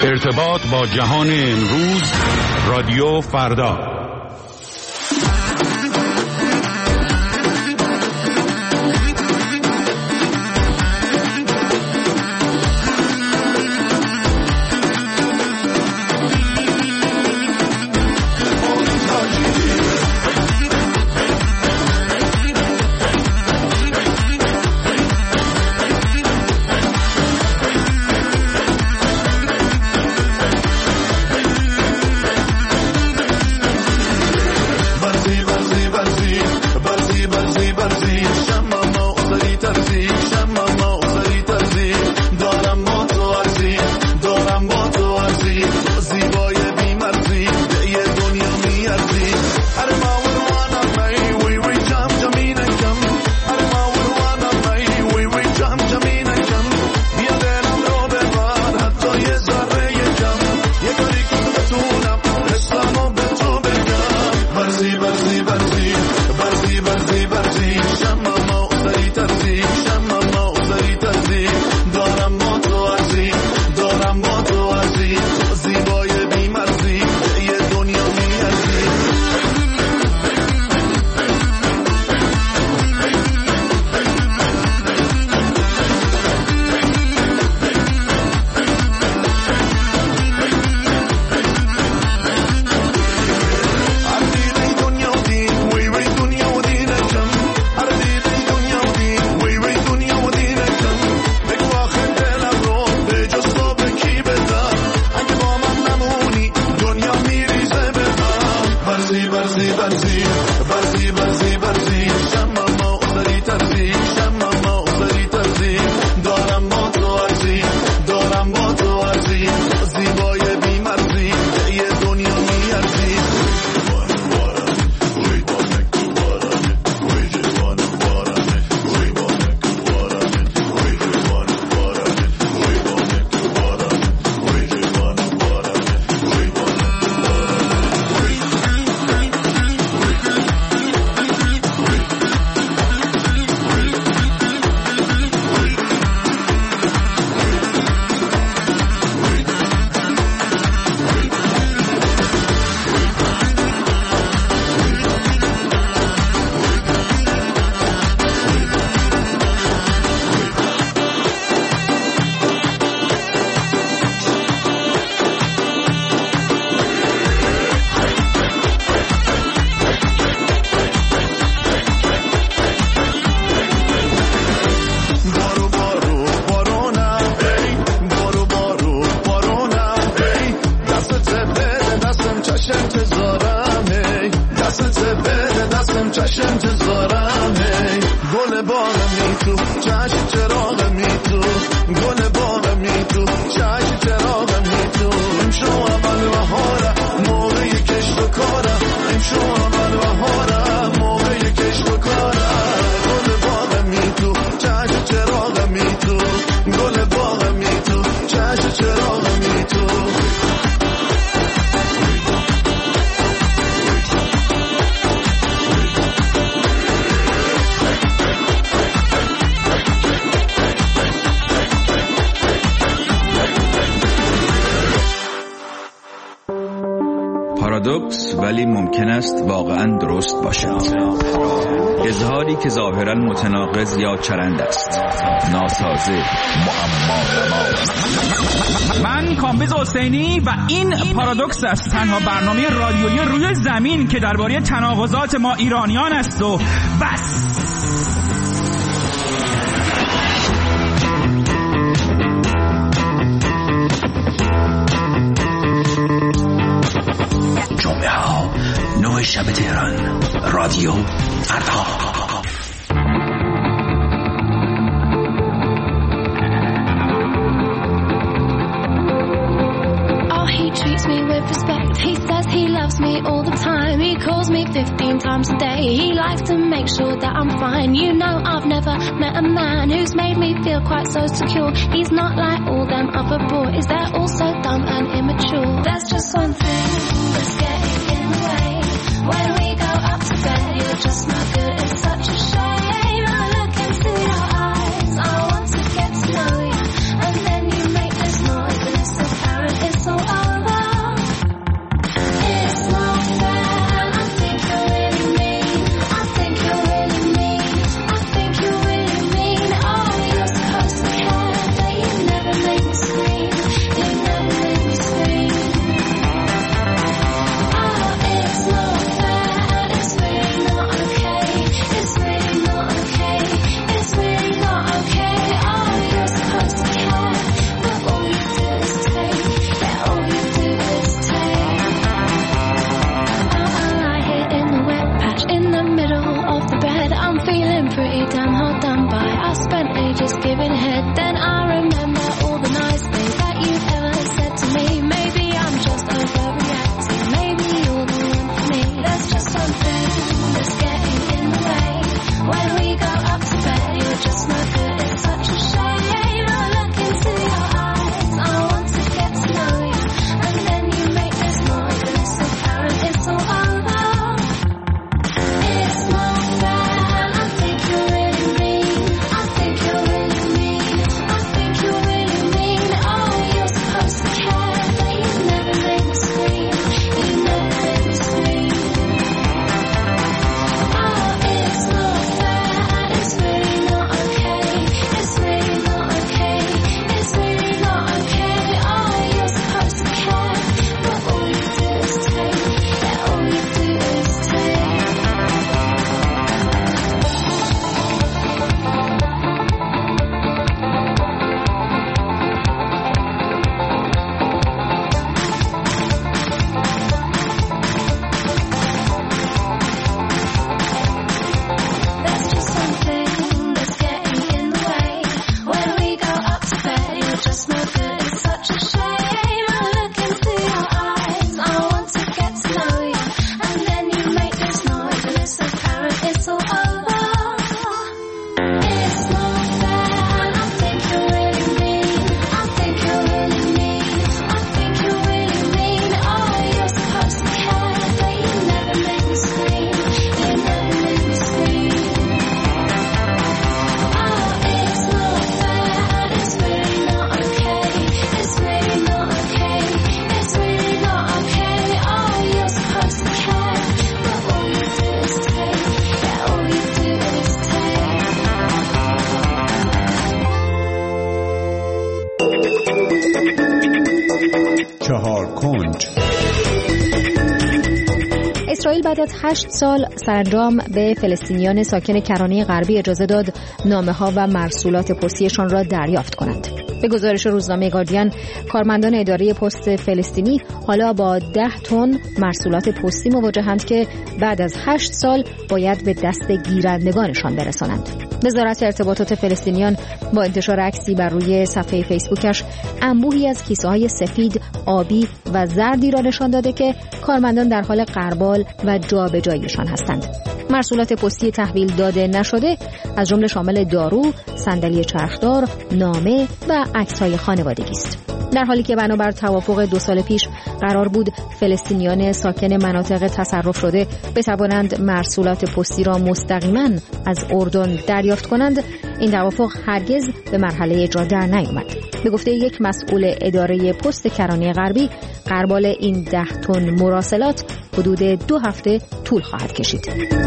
ارتباط با جهان امروز، رادیو فردا. پارادوکس ولی ممکن است واقعا درست باشد. اظهاری که ظاهرا متناقض یا چرند است، ناسازه، معما. من کامبیز حسینی و این پارادوکس است، تنها برنامه رادیویی روی زمین که درباره تناقضات ما ایرانیان است و بس. جمعه ها 9 شب تهران، رادیو فردا. Treats me with respect. He says he loves me all the time. He calls me 15 times a day. He likes to make sure that I'm fine. You know, I've never met a man who's made me feel quite so secure. He's not like all them other boys. They're all so dumb and immature. There's just one thing that's getting in the way. When we go up to bed, you're just not good. It's such a shame. I look into your eyes. I want to get to know you. And then you make this noise and it's apparent it's چهار کنج. اسرائیل بعد از 8 سال سرانجام به فلسطینیان ساکن کرانه غربی اجازه داد نامه‌ها و مرسولات پستیشان را دریافت کنند. به گزارش روزنامه گاردین، کارمندان اداره پست فلسطینی حالا با 10 تن مرسولات پستی مواجهند که بعد از 8 سال باید به دست گیرندگانشان برسانند. وزارت ارتباطات فلسطینیان با انتشار عکسی بر روی صفحه فیسبوکش انبوهی از کیسه‌های سفید، آبی و زردی را نشان داده که کارمندان در حال غربال و جابجاییشان هستند. محصولات پستی تحویل داده نشده از جمله شامل دارو، صندلی چرخدار، نامه و عکس‌های خانوادگی است. در حالی که بنابر توافق 2 سال پیش قرار بود فلسطینیان ساکن مناطق تصرف شده بتوانند محصولات پستی را مستقیما از اردن دریافت کنند، این توافق هرگز به مرحله اجرا در نیامد. به گفته یک مسئول اداره پست کرانه غربی، غربال این 10 تن مراسلات حدود 2 هفته طول خواهد کشید.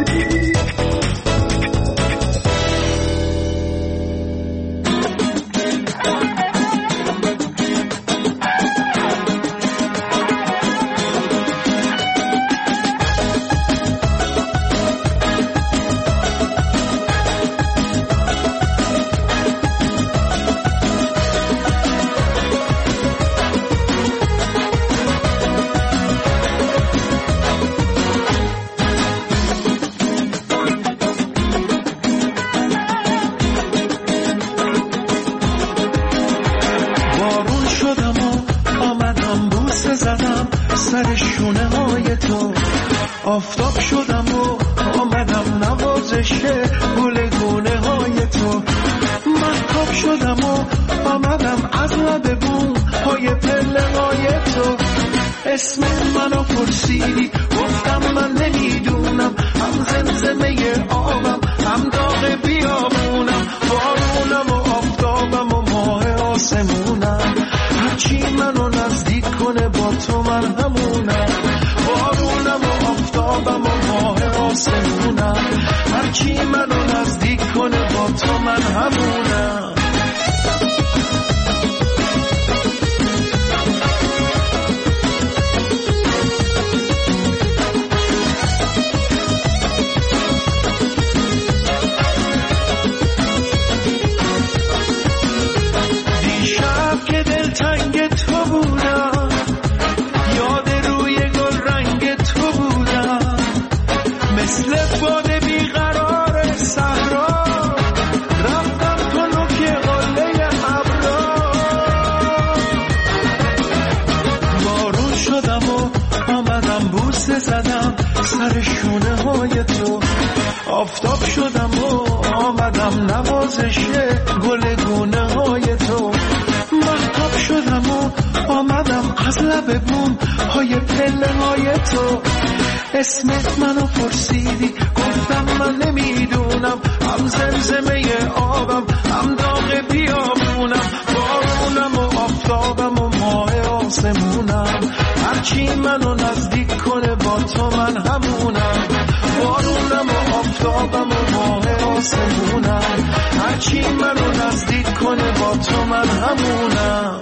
سر شونه های تو آفتاب شدم و آمدم نوازش گل گونه های تو محتاب شدم و آمدم از لب بوم های پله های تو اسم منو پرسیدی گفتم من نمیدونم هم زمزمه آبم هم داغ بیابونم بارونم و آفتابم و ماه آسمونم هرچی منو نزدیک کنه با تو من همونم بارونم و آفتابم و ماه آسمونم هرچی منو نزدیک کنه با تو من همونم سر شونه های تو آفتاب شدم و آمدم نوازش گل گونه های تو محتاب شدم و آمدم از لب بوم های پله های تو اسمت منو پرسیدی گفتم من نمیدونم هم زمزمه آبم هم داغ بیابونم بارونم و آفتابم و ماه آسمونم هرچی منو نزدیک کنه با تو من همونم بارونم و آفتابم و ماه آسمونم هرچی منو نزدیک کنه با تو من همونم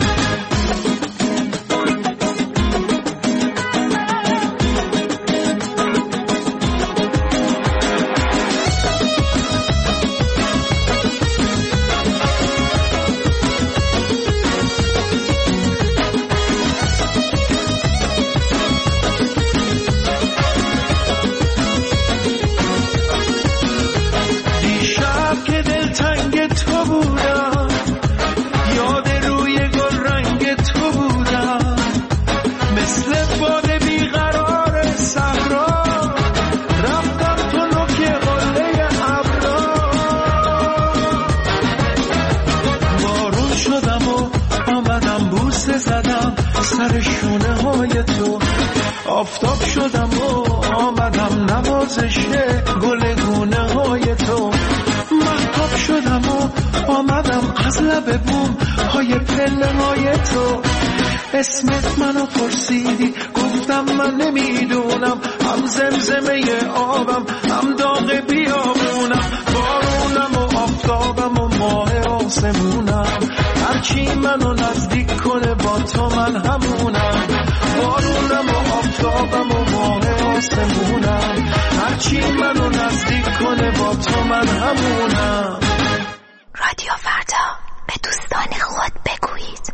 سر شونه های تو آفتاب شدم و آمدم نوازش گل گونه های تو محتاب شدم و آمدم از لب بوم های پله های تو اسمت منو پرسیدی گفتم من نمیدونم هم زمزمه آبم هم داغ بیابونم بارونم و آفتابم و ماه آسمونم هرچی منو نزدیک کنه با تو من همونم، بارونم و آفتابم و ماه آسمونم، هرچی منو نزدیک کنه با تو من همونم. رادیو فردا، به دوستان خود بگویید.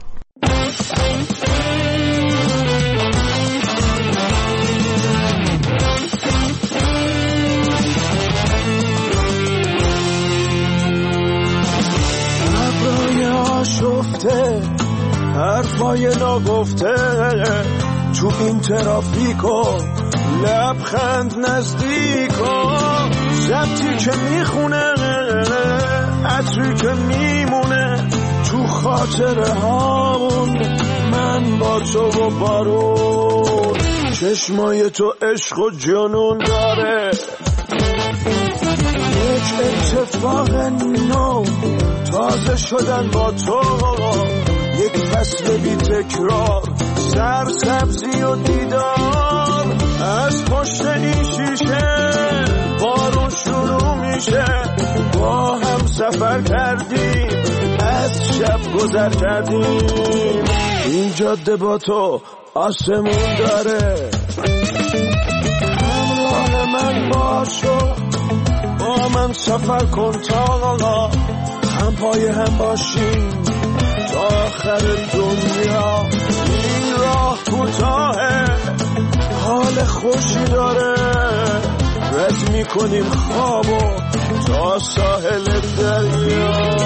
شفته حرفای ناگفته تو این ترافیکو، لبخند نزدیکو، شبتی که میخونه، عطری که میمونه تو خاطره هامون، من با تو و بارون، چشمای تو عشق و جنون داره. یک اتفاق نو، تازه شدن با تو، یک فصل بی تکرار، سرسبزی و دیدار، از پشت این شیشه بارون شروع میشه، با هم سفر کردیم، از شب گذر کردیم، این جاده با تو آسمون داره. همراه من باشو، با من سفر کن تا هم پای هم باشیم تا آخر دنیا. این راه کوتاهه، حال خوشی داره، رد میکنیم خوابو تا ساحل دریا.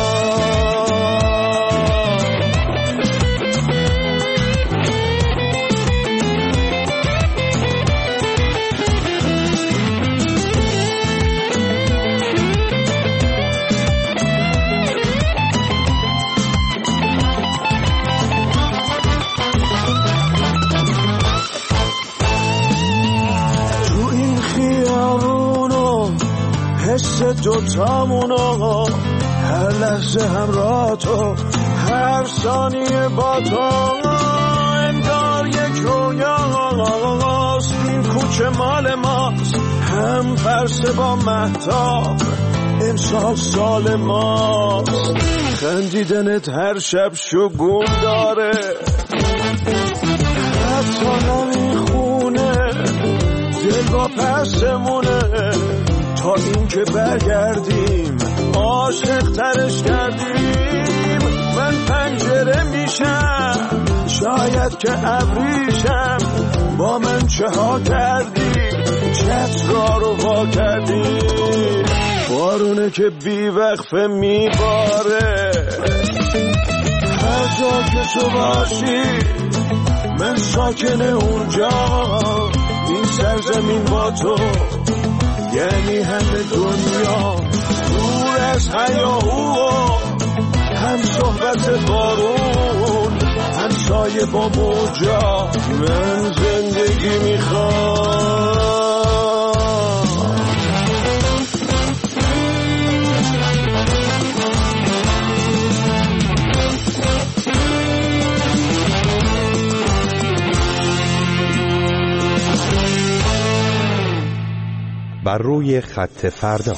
حس دوتامونو، هر لحظه همراه تو، هر ثانیه با تو، انگار یک رویاست، این کوچه مال ماست، هم فرسه با مهتاب، امسال سال ماست، خندیدنت هر شب شگون داره، حتی نمیخونه دل با پسمونه، تا این که برگردیم عاشق ترش کردیم. من پنجره میشم، شاید که ابریشم، با من چه ها کردی، چترا رو وا کردی، بارونه که بی وقفه میباره، هر جا که تو باشی من ساکن اونجا، این سرزمین با تو یعنی همه دنیا، دور از هیاهو، هم صحبت بارون، هم سایه با موجا، من زندگی میخوام. بر روی خط فردا.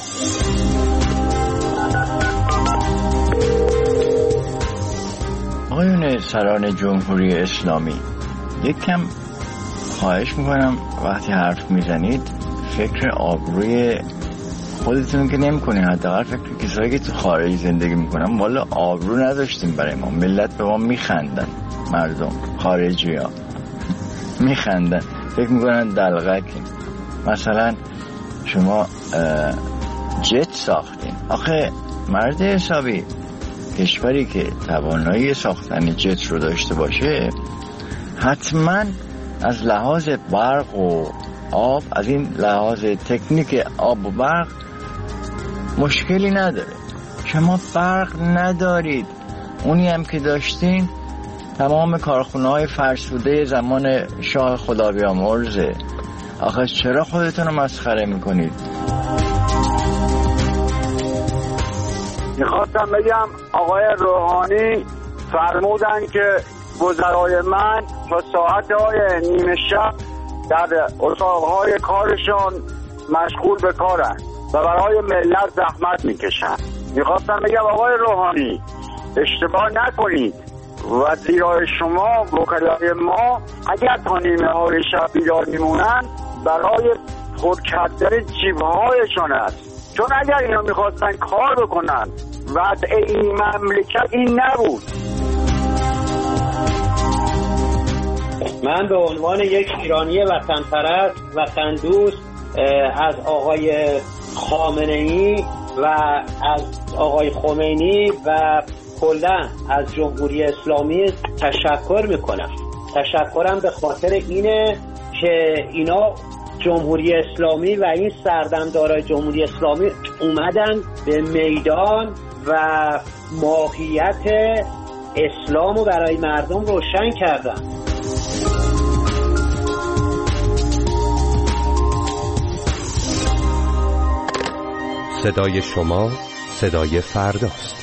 آقایون سران جمهوری اسلامی، یک کم خواهش میکنم وقتی حرف میزنید فکر آبروی خودتون که نمی کنید، حداقل فکر کسایی که تو خارج زندگی میکنن والا آبرو نداشتیم برای ما، ملت به ما میخندن، مردم خارجی ها میخندن، فکر میکنن دلغکیم. مثلا شما جت ساختین، آخه مرد حسابی کشوری که توانایی ساختن جت رو داشته باشه حتما از لحاظ برق و آب، از این لحاظ تکنیک آب و برق مشکلی نداره. شما برق ندارید، اونی هم که داشتین تمام کارخونه‌های فرسوده زمان شاه خدا بیامرزه. آخه چرا خودتون رو مسخره میکنید؟ میخواستم بگم آقای روحانی فرمودن که وزرای من تا ساعت‌های نیمه شب در اتاقهای کارشان مشغول به کارن و برای ملت زحمت میکشن. میخواستم بگم آقای روحانی اشتباه نکنید و زیرا شما وکلای ما اگر تا نیمه های شب بیدار میمونن برای پر کردن جیبهایشان است، چون اگر اینا میخواستن کار بکنن وضع این مملکت این نبود. من به عنوان یک ایرانی وطن پرست، وطن دوست، از آقای خامنه‌ای و از آقای خمینی و کلا از جمهوری اسلامی تشکر میکنم. تشکرم به خاطر اینه که اینا جمهوری اسلامی و این سردمدارای جمهوری اسلامی اومدن به میدان و ماهیت اسلام رو برای مردم روشن کردن. صدای شما صدای فرداست.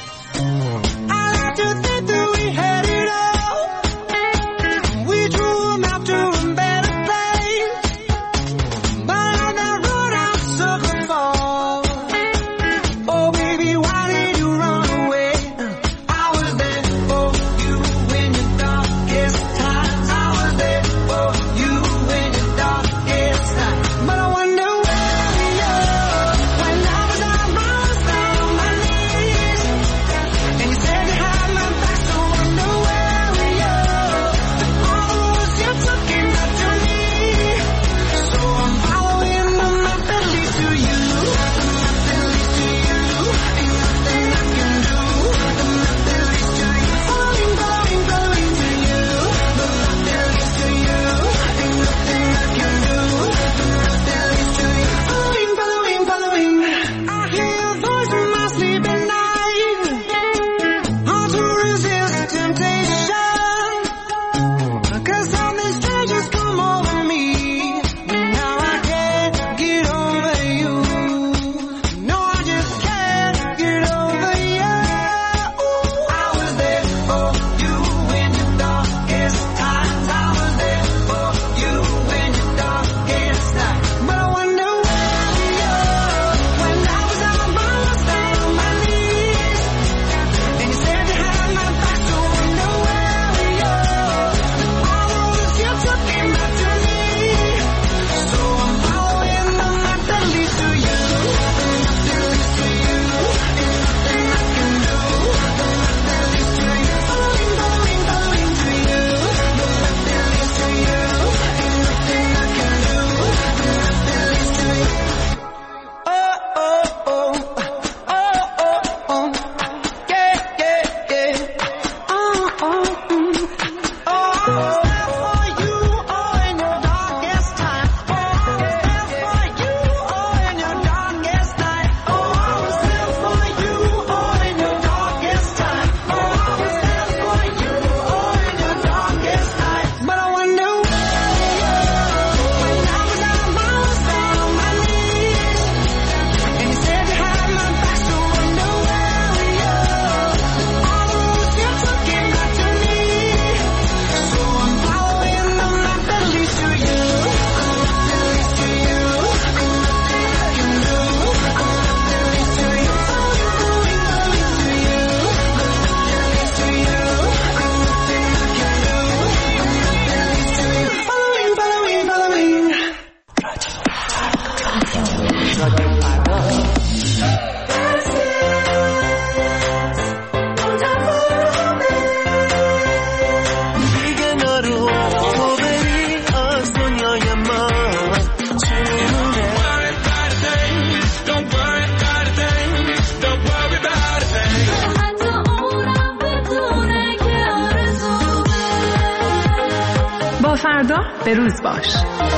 فردا به روز باش.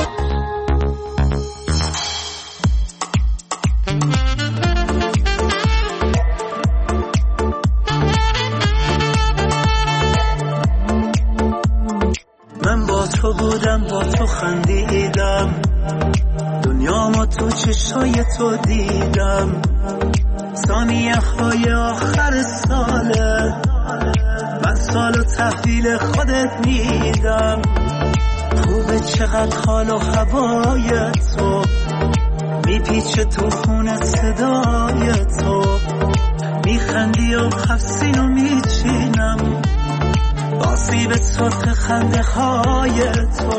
من با تو بودم، با تو خندیدم، دنیامو تو چشای تو دیدم، ثانیه های آخر ساله من سالو تحویل خودت میدم. خوبه چقدر حال و هوای تو میپیچه تو خون صدای تو، میخندی و حفظینو میچینم باسی به سرخ خنده های تو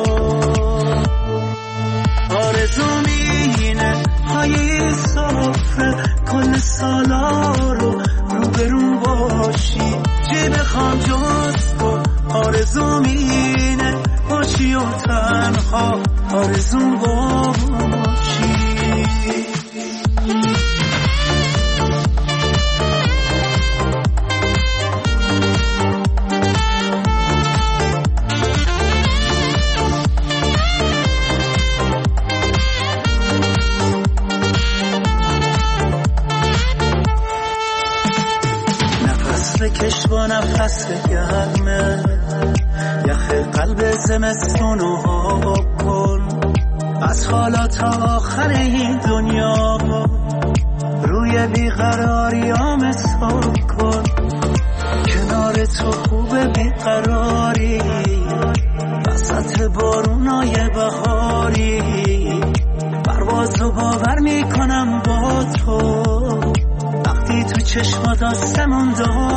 آرزوم اینه پای سفره کل سالا رو روبرون باشی چی بخوام جز تو آرزوم اینه باشی و تنها آرزوم باشی بکش با نفس گرمه یخ قلب زمستونو آب کن از حالا تا آخر این دنیا روی بیقراریام حساب کن کنار تو خوب بیقراری وسط بارونای بهاری پروازو باور میکنم با تو وقتی تو چشمات آسمون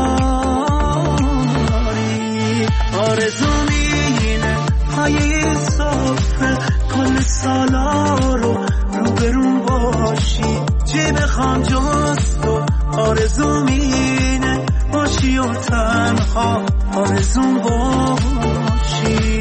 داری آرزوم اینه پای سفره کل سالا رو روبرون باشی چی بخوام جز تو آرزوم اینه باشی و تنها آرزوم باشی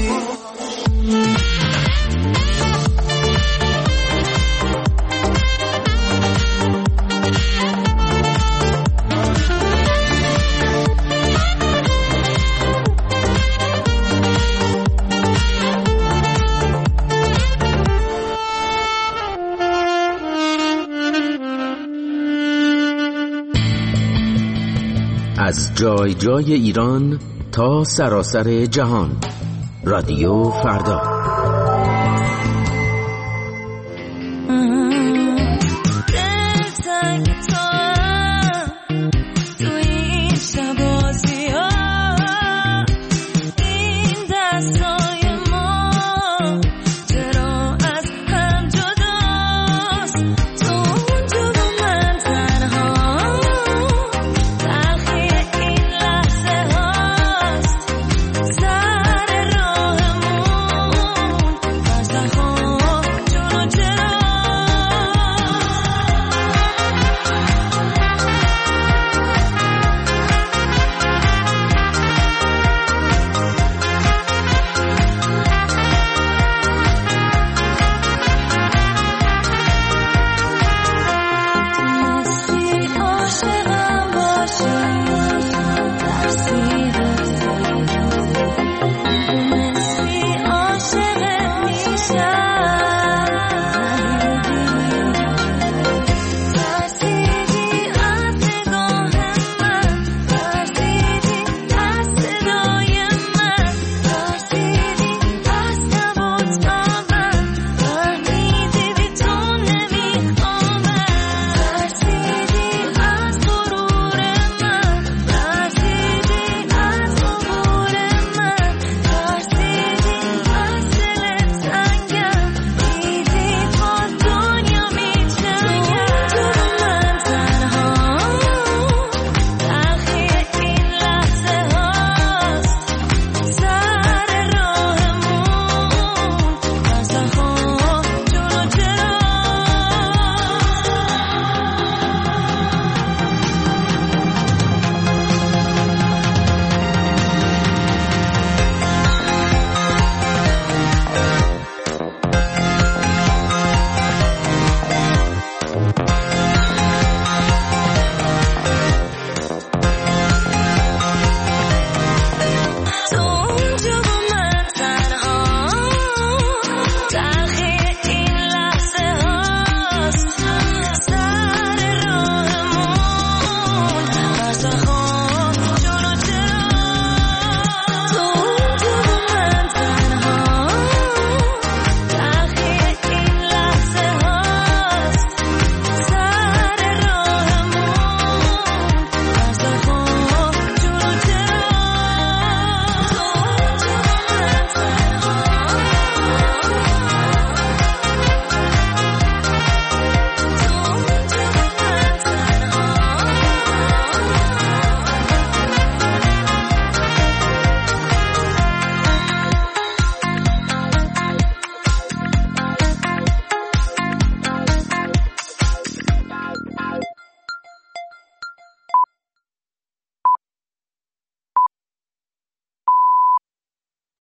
از جای جای ایران تا سراسر جهان رادیو فردا